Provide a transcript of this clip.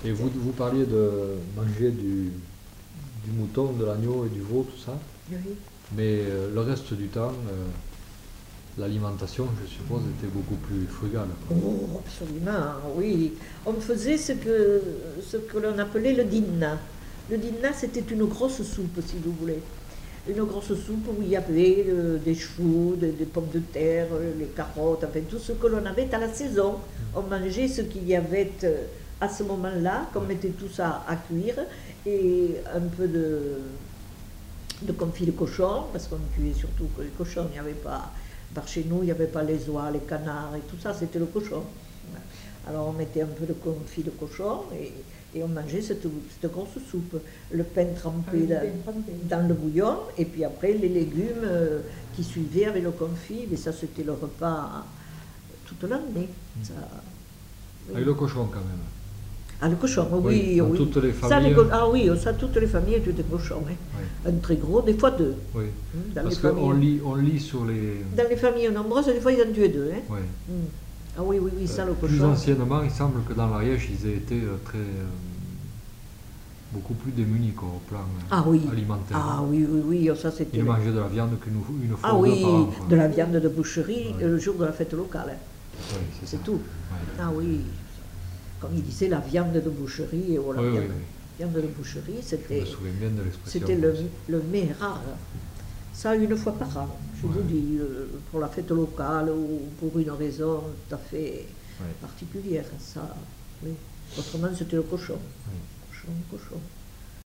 Et vous parliez de manger du mouton, de l'agneau et du veau, tout ça. Oui. Mais le reste du temps, l'alimentation, je suppose, était beaucoup plus frugale. Oh, absolument, oui. On faisait ce que l'on appelait le dinner. Le dinner, c'était une grosse soupe, si vous voulez. Une grosse soupe où il y avait des choux, des pommes de terre, les carottes, enfin tout ce que l'on avait à la saison. On mangeait ce qu'il y avait à ce moment-là, qu'on mettait tout ça à cuire, et un peu de confit de cochon, parce qu'on cuisait surtout que les cochons, il n'y avait pas, par chez nous, il n'y avait pas les oies, les canards et tout ça, c'était le cochon. Alors on mettait un peu de confit de cochon et on mangeait cette grosse soupe. Le pain trempé dans le bouillon, et puis après les légumes qui suivaient avec le confit, mais ça c'était le repas toute l'année. Ça, oui. Avec le cochon quand même. Ah, le cochon, Oui, oui, dans oui. toutes les Ça, familles. ah oui, ça, toutes les familles étaient des cochons. Oui. Oui. Un très gros, des fois deux. Oui. Dans Parce les familles, qu'on lit sur les. dans les familles nombreuses, des fois ils en tuaient deux. Hein. Oui. Ah oui, oui, oui, ça, le Plus cochon. anciennement, il semble que dans l'Ariège, ils aient été beaucoup plus démunis quoi, au plan Ah oui. alimentaire. Ah oui, oui, oui, ça c'était. Ils mangeaient de la viande une fois Ah ou deux oui, par an. Quoi. de la viande de boucherie Ouais. le jour de la fête locale. Hein. Oui, c'est C'est ça. tout. Ouais. Ah oui, comme il disait, la viande de boucherie, ou la Oui, viande, oui, oui. viande de boucherie, Je c'était me souviens bien de l'expression. c'était le mets rare. Ça, une fois par an, je Ouais. vous dis, pour la fête locale ou pour une raison tout à fait Ouais. particulière. Ça, oui. Autrement, c'était le cochon. Oui. Cochon, cochon.